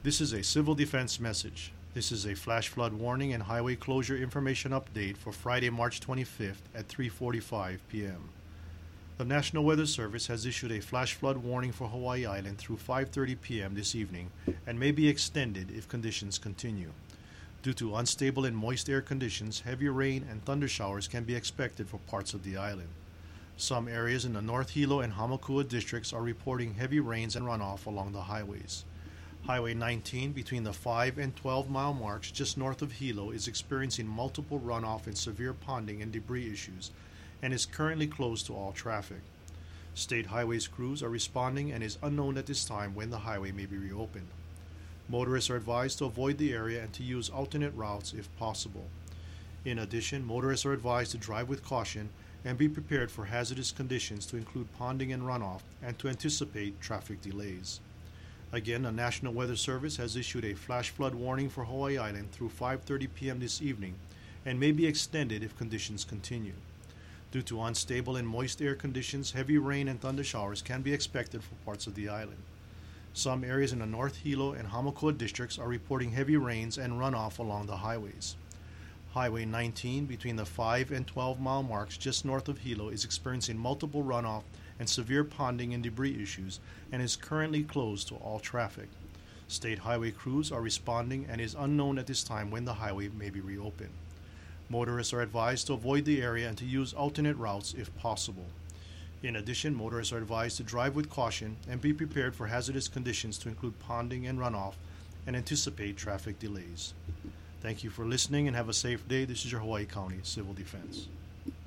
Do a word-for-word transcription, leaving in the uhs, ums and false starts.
This is a civil defense message. This is a flash flood warning and highway closure information update for Friday, March twenty-fifth at three forty-five p.m. The National Weather Service has issued a flash flood warning for Hawaii Island through five thirty p.m. this evening and may be extended if conditions continue. Due to unstable and moist air conditions, heavy rain and thunder showers can be expected for parts of the island. Some areas in the North Hilo and Hamakua districts are reporting heavy rains and runoff along the highways. Highway nineteen between the five and twelve mile marks just north of Hilo is experiencing multiple runoff and severe ponding and debris issues and is currently closed to all traffic. State Highways crews are responding and it is unknown at this time when the highway may be reopened. Motorists are advised to avoid the area and to use alternate routes if possible. In addition, motorists are advised to drive with caution and be prepared for hazardous conditions to include ponding and runoff and to anticipate traffic delays. Again, the National Weather Service has issued a flash flood warning for Hawaii Island through five thirty p.m. this evening and may be extended if conditions continue. Due to unstable and moist air conditions, heavy rain and thunder showers can be expected for parts of the island. Some areas in the North Hilo and Hamakua districts are reporting heavy rains and runoff along the highways. Highway nineteen between the five and twelve mile marks just north of Hilo is experiencing multiple runoff and severe ponding and debris issues and is currently closed to all traffic. State highway crews are responding and it is unknown at this time when the highway may be reopened. Motorists are advised to avoid the area and to use alternate routes if possible. In addition, motorists are advised to drive with caution and be prepared for hazardous conditions to include ponding and runoff and anticipate traffic delays. Thank you for listening and have a safe day. This is your Hawaii County Civil Defense.